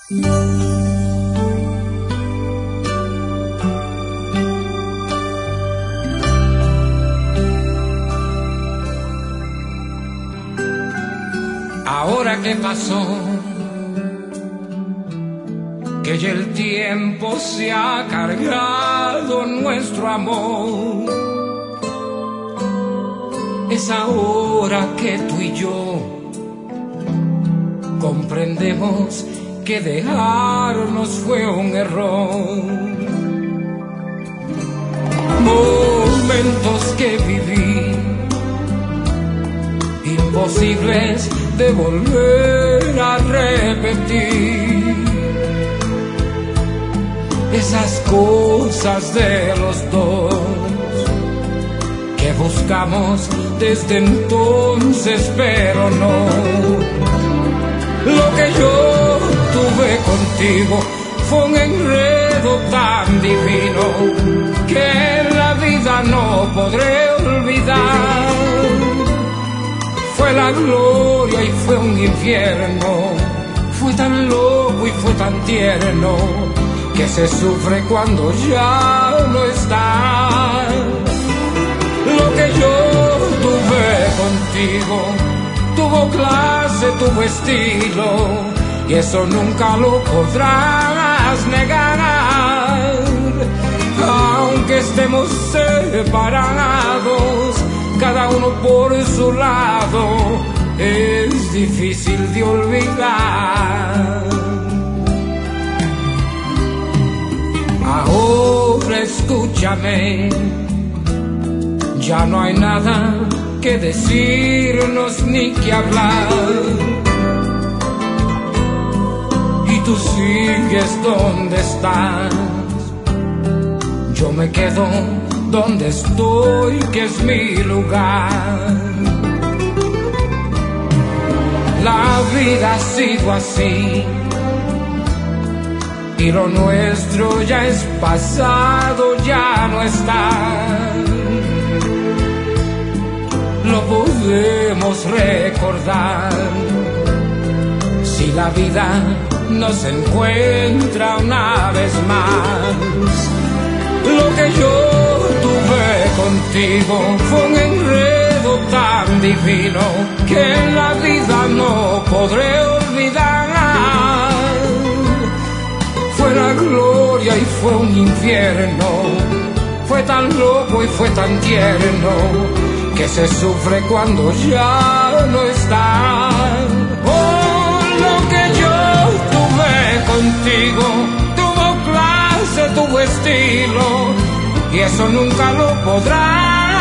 Ahora que pasó, que ya el tiempo se ha cargado nuestro amor, es ahora que tú y yo comprendemos que dejarnos fue un error. Momentos que viví, imposibles de volver a repetir. Esas cosas de los dos que buscamos desde entonces, pero no. Lo que yo tuve contigo fue un enredo tan divino que en la vida no podré olvidar. Fue la gloria y fue un infierno, fue tan loco y fue tan tierno, que se sufre cuando ya no está. Lo que yo tuve contigo tuvo clase, tuvo estilo, y eso nunca lo podrás negar. Aunque estemos separados, cada uno por su lado, es difícil de olvidar. Ahora escúchame, ya no hay nada que decirnos ni que hablar. Y tú sigues donde estás, yo me quedo donde estoy, que es mi lugar. La vida ha sido así, y lo nuestro ya es pasado, ya no está. Lo podemos recordar si la vida nos encuentra una vez más. Lo que yo tuve contigo fue un enredo tan divino que en la vida no podré olvidar. Fue la gloria y fue un infierno, fue tan loco y fue tan tierno, que se sufre cuando ya no está. Oh, lo que yo tuve contigo tuvo clase, tuvo estilo, y eso nunca lo podrás